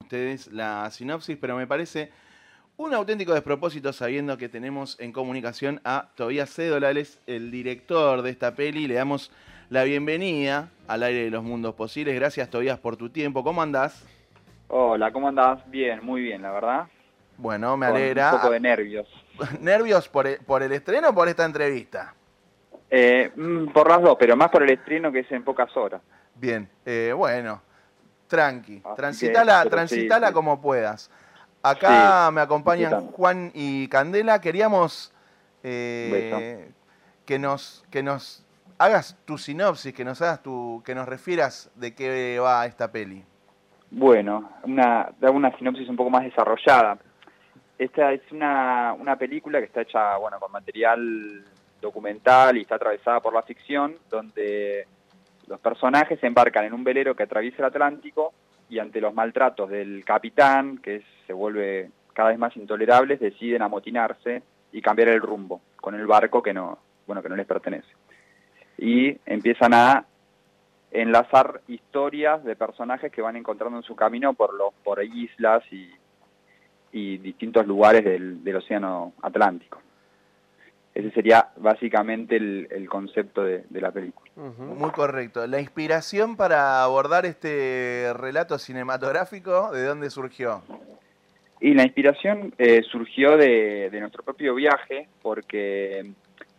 ustedes la sinopsis, pero me parece un auténtico despropósito sabiendo que tenemos en comunicación a Tobías Cédola, él es el director de esta peli. Le damos la bienvenida al aire de los mundos posibles. Gracias, Tobías, por tu tiempo. ¿Cómo andás? Hola, ¿cómo andás? Bien, muy bien, la verdad. Bueno, me Con un poco alegra. de nervios. ¿Nervios por el estreno o por esta entrevista? Por las dos, pero más por el estreno que es en pocas horas. Bien, bueno, tranqui. Así que, pero sí, Transitala sí, como puedas. sí, Acá me acompañan disfrutando. Juan y Candela. Queríamos Un beso. que nos hagas tu sinopsis, que nos refieras de qué va esta peli. Bueno, hago una sinopsis un poco más desarrollada. Esta es una película que está hecha, bueno, con material documental y está atravesada por la ficción, donde los personajes se embarcan en un velero que atraviesa el Atlántico y ante los maltratos del capitán, se vuelve cada vez más intolerables, deciden amotinarse y cambiar el rumbo con el barco que no les pertenece. Y empiezan a enlazar historias de personajes que van encontrando en su camino por islas y distintos lugares del océano Atlántico. Ese sería básicamente el concepto de la película. Muy correcto. La inspiración para abordar este relato cinematográfico, ¿de dónde surgió? Y la inspiración surgió de nuestro propio viaje, porque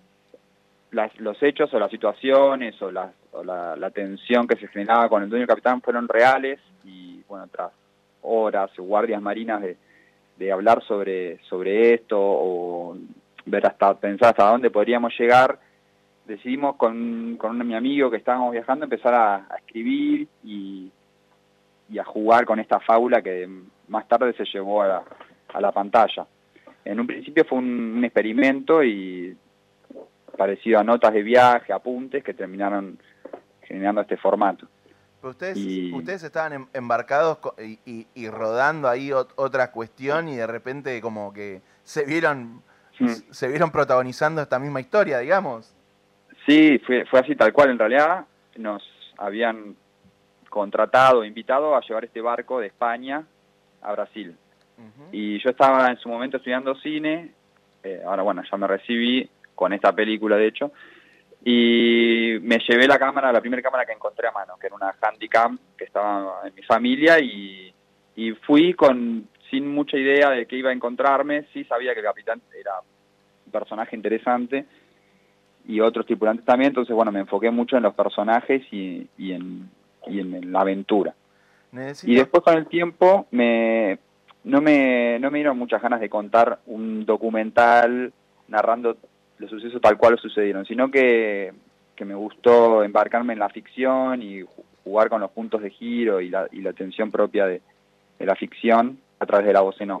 los hechos o las situaciones o la tensión que se generaba con el dueño del capitán fueron reales y, bueno, tras horas o guardias marinas de hablar sobre esto o pensar hasta dónde podríamos llegar, decidimos con mi amigo que estábamos viajando empezar a escribir y a jugar con esta fábula que más tarde se llevó a la pantalla. En un principio fue un experimento y parecido a notas de viaje, apuntes, que terminaron generando este formato. Pero ustedes estaban embarcados y rodando ahí otra cuestión y de repente como que se vieron protagonizando esta misma historia, digamos. Sí, fue así tal cual. En realidad nos habían contratado, invitado a llevar este barco de España a Brasil. Y yo estaba en su momento estudiando cine, ahora bueno, ya me recibí con esta película de hecho, y me llevé la primera cámara que encontré a mano, que era una Handycam que estaba en mi familia, y fui sin mucha idea de qué iba a encontrarme. Sí sabía que el capitán era un personaje interesante y otros tripulantes también, entonces bueno, me enfoqué mucho en los personajes y en la aventura. Y después con el tiempo no me dieron muchas ganas de contar un documental narrando los sucesos tal cual sucedieron, sino que me gustó embarcarme en la ficción y jugar con los puntos de giro y la tensión propia de la ficción a través de la voz en off.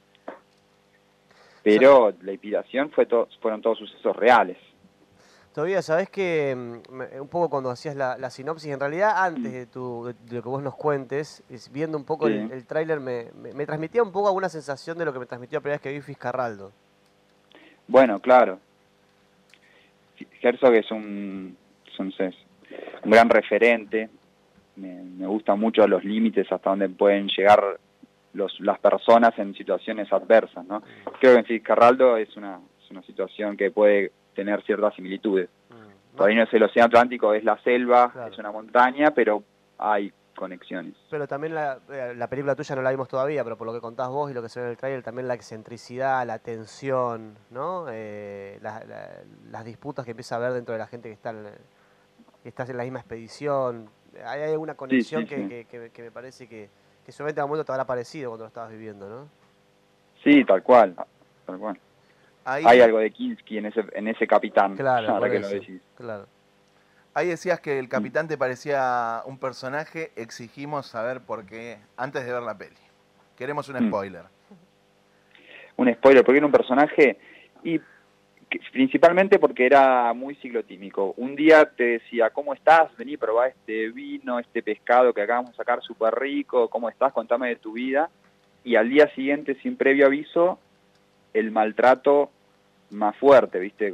Pero la inspiración fueron todos sucesos reales. Todavía sabés que un poco cuando hacías la sinopsis, en realidad antes de lo que vos nos cuentes, viendo un poco Sí. el tráiler, me transmitía un poco alguna sensación de lo que me transmitió la primera vez que vi Fiscarraldo. Bueno, claro. Herzog es un gran referente. Me gustan mucho los límites hasta donde pueden llegar las personas en situaciones adversas, ¿no? Creo que en Fiscarraldo es una situación que puede tener ciertas similitudes. Por ahí no es el océano Atlántico, es la selva, claro. Es una montaña, pero hay conexiones. Pero también la película tuya no la vimos todavía, pero por lo que contás vos y lo que se ve en el trailer, también la excentricidad, la tensión, ¿no? Las disputas que empieza a haber dentro de la gente que está en la misma expedición. Hay alguna conexión sí. Que me parece que seguramente a un momento te habrá parecido cuando lo estabas viviendo, ¿no? Sí, tal cual. Hay algo de Kinski en ese capitán, claro, ahora que lo decís. Claro. Ahí decías que el capitán te parecía un personaje, exigimos saber por qué, antes de ver la peli. Queremos un spoiler. Un spoiler, porque era un personaje, y principalmente porque era muy ciclotímico. Un día te decía, ¿cómo estás? Vení, probá este vino, este pescado que acabamos de sacar, súper rico, ¿cómo estás? Contame de tu vida. Y al día siguiente, sin previo aviso, el maltrato más fuerte, ¿viste?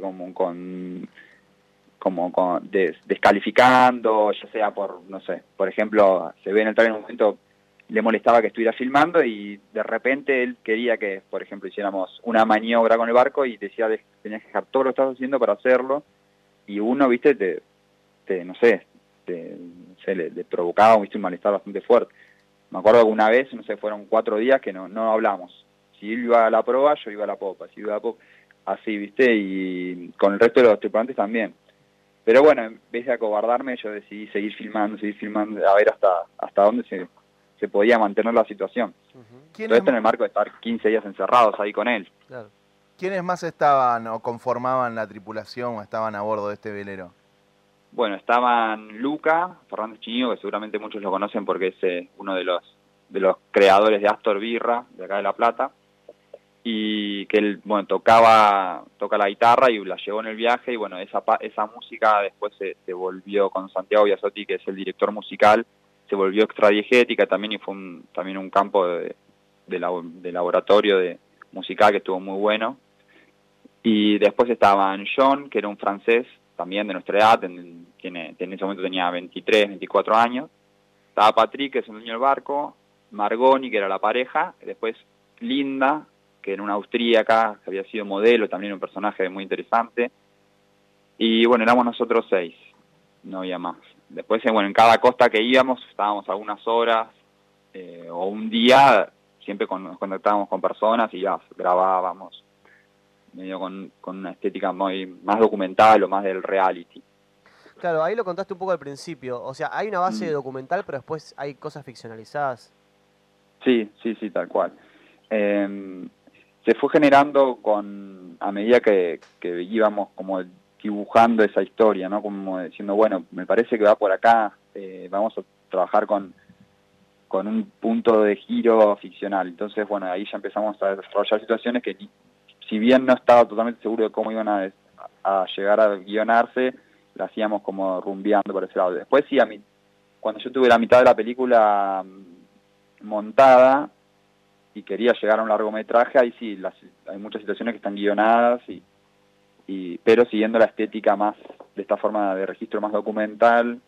Descalificando, ya sea por, no sé, por ejemplo, se ve en el trailer en un momento le molestaba que estuviera filmando y de repente él quería que, por ejemplo, hiciéramos una maniobra con el barco y decía tenías que dejar todo lo que estabas haciendo para hacerlo, y uno, viste, no sé, le provocaba, viste, un malestar bastante fuerte. Me acuerdo que una vez, no sé, fueron 4 días que no hablamos. Si él iba a la proa, yo iba a la popa, si iba a la popa, así, viste, y con el resto de los tripulantes también. Pero bueno, en vez de acobardarme, yo decidí seguir filmando, a ver hasta dónde se podía mantener la situación. Todo esto en el marco de estar 15 días encerrados ahí con él. Claro. ¿Quiénes más estaban o conformaban la tripulación o estaban a bordo de este velero? Bueno, estaban Luca Fernández Chiño, que seguramente muchos lo conocen porque es uno de los creadores de Astor Birra, de acá de La Plata, y que él, bueno, toca la guitarra y la llevó en el viaje, y bueno, esa música después se volvió con Santiago Biasotti, que es el director musical, se volvió extradiegética también, y fue también un campo de laboratorio musical que estuvo muy bueno. Y después estaban John, que era un francés, también de nuestra edad, en ese momento tenía 23, 24 años. Estaba Patrick, que es el dueño del barco, Margoni, que era la pareja, y después Linda, que era una austríaca, que había sido modelo, también un personaje muy interesante. Y bueno, éramos nosotros 6, no había más. Después, bueno, en cada costa que íbamos, estábamos algunas horas o un día, siempre nos contactábamos con personas y ya grabábamos, medio con una estética más documental o más del reality. Claro, ahí lo contaste un poco al principio. O sea, hay una base documental, pero después hay cosas ficcionalizadas. Sí, tal cual. Se fue generando a medida que íbamos como dibujando esa historia, ¿no? Como diciendo, bueno, me parece que va por acá, vamos a trabajar con un punto de giro ficcional. Entonces, bueno, ahí ya empezamos a desarrollar situaciones que, si bien no estaba totalmente seguro de cómo iban a llegar a guionarse, la hacíamos como rumbeando por ese lado. Después sí, cuando yo tuve la mitad de la película montada y quería llegar a un largometraje, ahí sí, hay muchas situaciones que están guionadas, pero siguiendo la estética más de esta forma de registro más documental,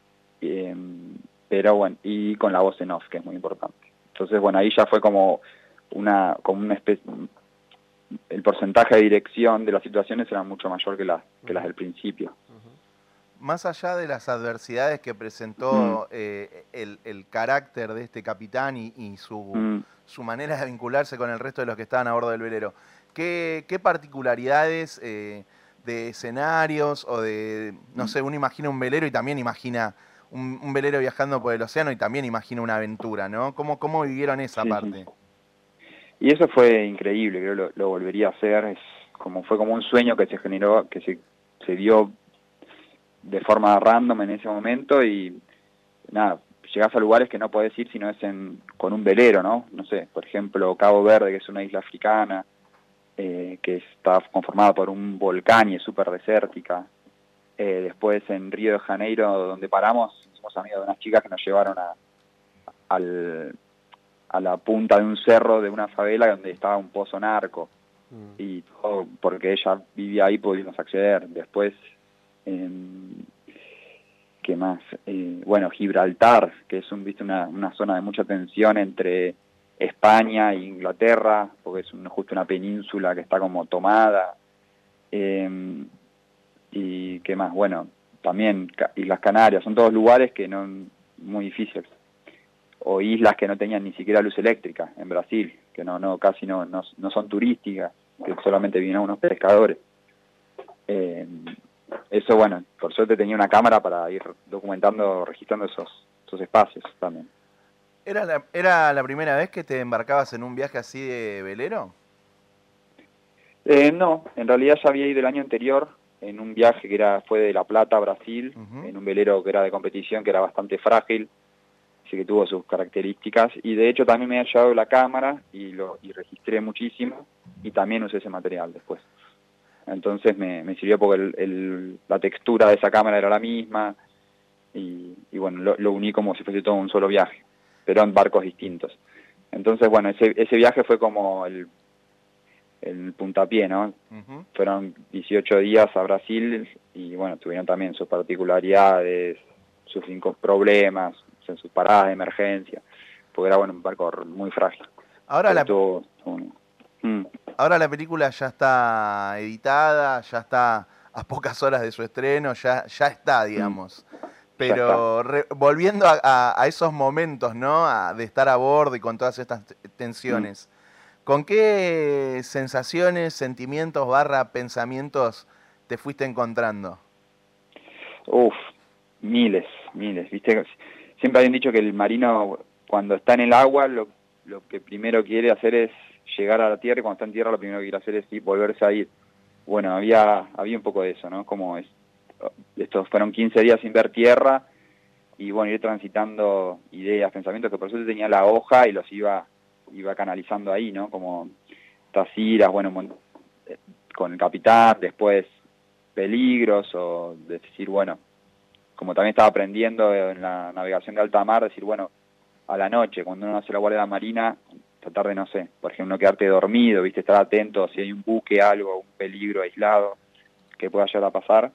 pero bueno, y con la voz en off, que es muy importante. Entonces, bueno, ahí ya fue como una especie, el porcentaje de dirección de las situaciones era mucho mayor que las del principio. Más allá de las adversidades que presentó el carácter de este capitán y su manera de vincularse con el resto de los que estaban a bordo del velero, ¿qué particularidades de escenarios o de, no sé, uno imagina un velero y también imagina un velero viajando por el océano y también imagina una aventura, ¿no? ¿Cómo vivieron esa parte? Sí. Y eso fue increíble, creo que lo volvería a hacer, fue como un sueño que se generó, que se dio de forma random en ese momento, y nada, llegás a lugares que no podés ir si no es con un velero, ¿no? No sé, por ejemplo, Cabo Verde, que es una isla africana, que está conformada por un volcán y es súper desértica. Después en Río de Janeiro, donde paramos, somos amigos de unas chicas que nos llevaron a la punta de un cerro de una favela donde estaba un pozo narco, y todo porque ella vivía ahí, pudimos acceder. Después, ¿qué más? Bueno, Gibraltar, que es una zona de mucha tensión entre España e Inglaterra, porque es justo una península que está como tomada. Y ¿qué más? Bueno, también Islas Canarias, son todos lugares que no muy difíciles. O islas que no tenían ni siquiera luz eléctrica, en Brasil, que casi no son turísticas, que solamente vienen unos pescadores. Eso, bueno, por suerte tenía una cámara para ir documentando, registrando esos espacios también. ¿Era la primera vez que te embarcabas en un viaje así de velero? No, en realidad ya había ido el año anterior en un viaje que fue de La Plata a Brasil, en un velero que era de competición, que era bastante frágil, así que tuvo sus características, y de hecho también me había llevado la cámara y registré muchísimo, y también usé ese material después. Entonces me sirvió porque la textura de esa cámara era la misma, y bueno, lo uní como si fuese todo un solo viaje, pero en barcos distintos. Entonces, bueno, ese viaje fue como el puntapié, ¿no? Fueron 18 días a Brasil, y bueno, tuvieron también sus particularidades, sus problemas, sus paradas de emergencia. porque era, bueno, un barco muy frágil. Ahora Mm. ahora la película ya está editada, ya está a pocas horas de su estreno, ya está, digamos. Ya está. Pero volviendo a esos momentos, ¿no? De estar a bordo y con todas estas tensiones, ¿con qué sensaciones, sentimientos, pensamientos te fuiste encontrando? Uf, miles, viste, siempre habían dicho que el marino cuando está en el agua lo que primero quiere hacer es llegar a la tierra, y cuando está en tierra lo primero que quiere hacer es volverse a ir. Bueno, había un poco de eso, ¿no? Como estos fueron 15 días sin ver tierra, y bueno, ir transitando ideas, pensamientos, que por eso tenía la hoja y los iba canalizando ahí, ¿no? Como estas iras, bueno, con el capitán, después peligros, o decir, bueno, como también estaba aprendiendo en la navegación de alta mar, decir, bueno, a la noche, cuando uno hace la guardia marina, tratar de, no sé, por ejemplo, no quedarte dormido, viste, estar atento si hay un buque, algo, un peligro aislado que pueda llegar a pasar.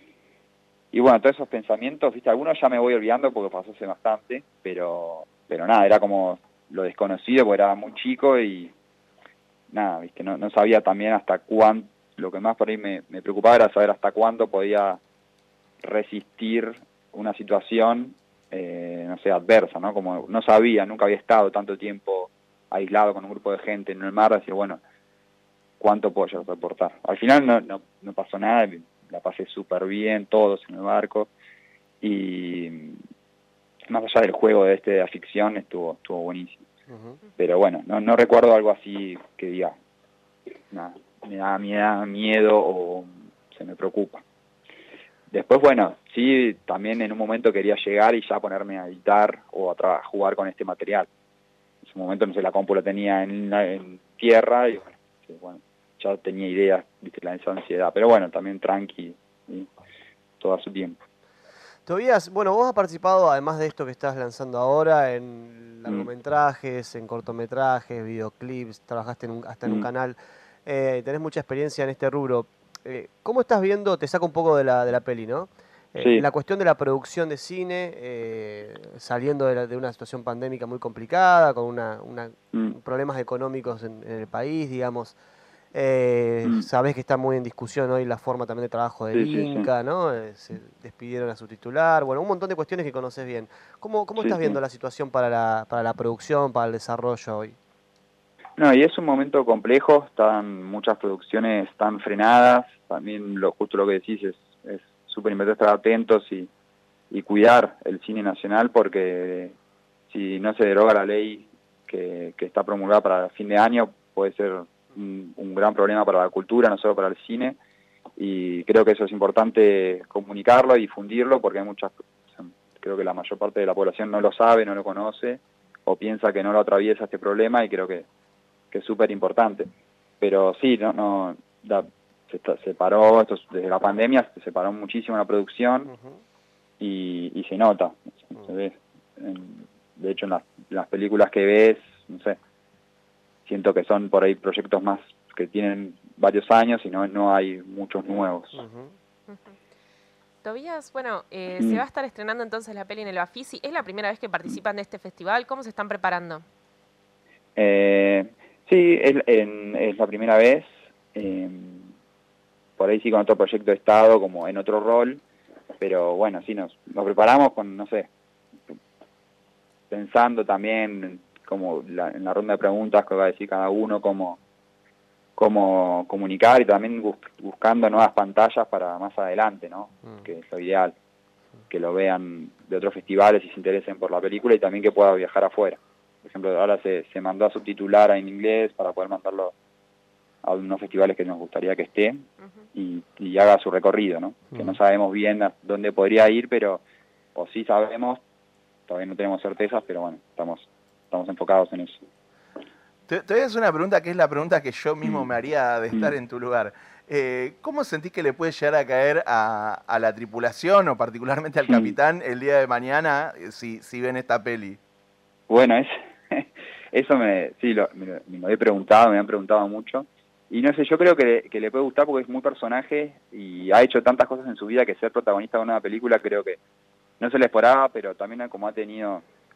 Y bueno, todos esos pensamientos, viste, algunos ya me voy olvidando porque pasó hace bastante, pero nada, era como lo desconocido porque era muy chico y nada, viste, no sabía también hasta cuánto, lo que más por ahí me preocupaba era saber hasta cuánto podía resistir una situación, no sé, adversa, ¿no? Como no sabía, nunca había estado tanto tiempo aislado con un grupo de gente en el mar, decir, bueno, ¿cuánto puedo yo soportar? Al final no pasó nada, la pasé súper bien, todos en el barco, y más allá del juego de la ficción, estuvo buenísimo. Pero bueno, no recuerdo algo así que diga, nada, me da miedo o se me preocupa. Después, bueno, sí, también en un momento quería llegar y ya ponerme a editar o a jugar con este material. En su momento, no sé, la compu la tenía en tierra y bueno, ya tenía ideas, viste, esa ansiedad. Pero bueno, también tranqui, ¿sí? Todo a su tiempo. Tobías, bueno, vos has participado, además de esto que estás lanzando ahora, en largometrajes, en cortometrajes, videoclips, trabajaste hasta en un canal, tenés mucha experiencia en este rubro. ¿Cómo estás viendo, te saco un poco de la peli, ¿no? Sí. La cuestión de la producción de cine, saliendo de una situación pandémica muy complicada, con problemas económicos en el país, digamos. Sabés que está muy en discusión hoy la forma también de trabajo del Sí. Inca, ¿no? Se despidieron a su titular, bueno, un montón de cuestiones que conoces bien. ¿Cómo estás viendo la situación para la producción, para el desarrollo hoy? No, y es un momento complejo, muchas producciones están frenadas, también justo lo que decís es súper importante estar atentos y cuidar el cine nacional, porque si no se deroga la ley que está promulgada para fin de año, puede ser un gran problema para la cultura, no solo para el cine, y creo que eso es importante comunicarlo y difundirlo, porque creo que la mayor parte de la población no lo sabe, no lo conoce, o piensa que no lo atraviesa este problema, y creo que es súper importante. Pero sí, se paró, desde la pandemia se paró muchísimo la producción, y se nota, se ve. De hecho, en las películas que ves, no sé, siento que son por ahí proyectos más que tienen varios años y no hay muchos nuevos. Tobías, bueno, se va a estar estrenando entonces la peli en el Bafisi. ¿Es la primera vez que participan de este festival? ¿Cómo se están preparando? Sí, es la primera vez. Por ahí sí con otro proyecto he estado, como en otro rol, pero bueno, sí nos preparamos con, no sé, pensando también como en la ronda de preguntas que va a decir cada uno, cómo comunicar, y también buscando nuevas pantallas para más adelante, ¿no? Que es lo ideal, que lo vean de otros festivales y se interesen por la película, y también que pueda viajar afuera. Por ejemplo, ahora se mandó a subtitular en inglés para poder mandarlo a unos festivales que nos gustaría que esté y haga su recorrido, ¿no? Que no sabemos bien a dónde podría ir, pero o sí sabemos, todavía no tenemos certezas, pero bueno, estamos enfocados en eso. Te voy a hacer una pregunta que es la pregunta que yo mismo me haría de estar en tu lugar. ¿Cómo sentís que le puede llegar a caer a la tripulación o particularmente al capitán el día de mañana si ven esta peli? Bueno, eso me lo he preguntado, me han preguntado mucho. Y no sé, yo creo que le puede gustar porque es muy personaje y ha hecho tantas cosas en su vida que ser protagonista de una película creo que no se le esperaba, pero también como ha tenido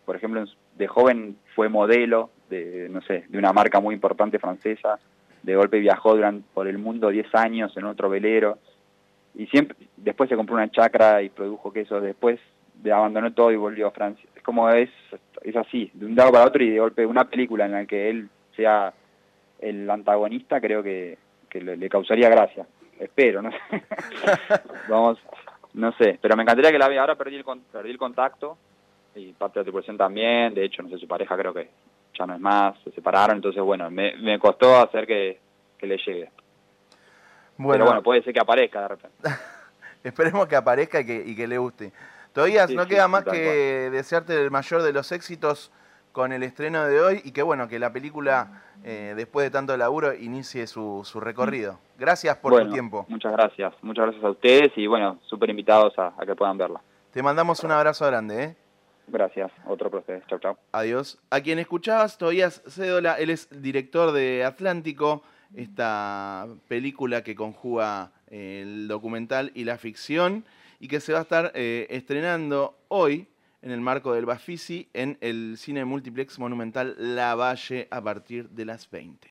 por ejemplo, de joven fue modelo de, no sé, de una marca muy importante francesa. De golpe viajó por el mundo 10 años en otro velero. Y siempre, después se compró una chacra y produjo queso. Después abandonó todo y volvió a Francia. Es como es así, de un lado para otro, y de golpe una película en la que él sea el antagonista, creo que le causaría gracia. Espero, no sé. Vamos, no sé. Pero me encantaría que la vea. Ahora perdí el contacto, y parte de la tripulación también. De hecho, no sé, su pareja creo que ya no es más, se separaron. Entonces, bueno, me costó hacer que le llegue. Bueno, pero bueno, puede ser que aparezca de repente. Esperemos que aparezca y que le guste. Todavía Sí, no sí, queda sí, más tal que desearte el mayor de los éxitos con el estreno de hoy, y que bueno, que la película, después de tanto laburo, inicie su recorrido. Gracias por tu Bueno, tiempo. muchas gracias a ustedes, y bueno, súper invitados a que puedan verla. Te mandamos un abrazo grande, ¿eh? Gracias, otro para ustedes. Chau, chau. Adiós. A quien escuchabas, Tobías Cédola, él es director de Atlántico, esta película que conjuga el documental y la ficción, y que se va a estar estrenando hoy en el marco del Bafisi en el Cine Multiplex Monumental La Valle a partir de las 20.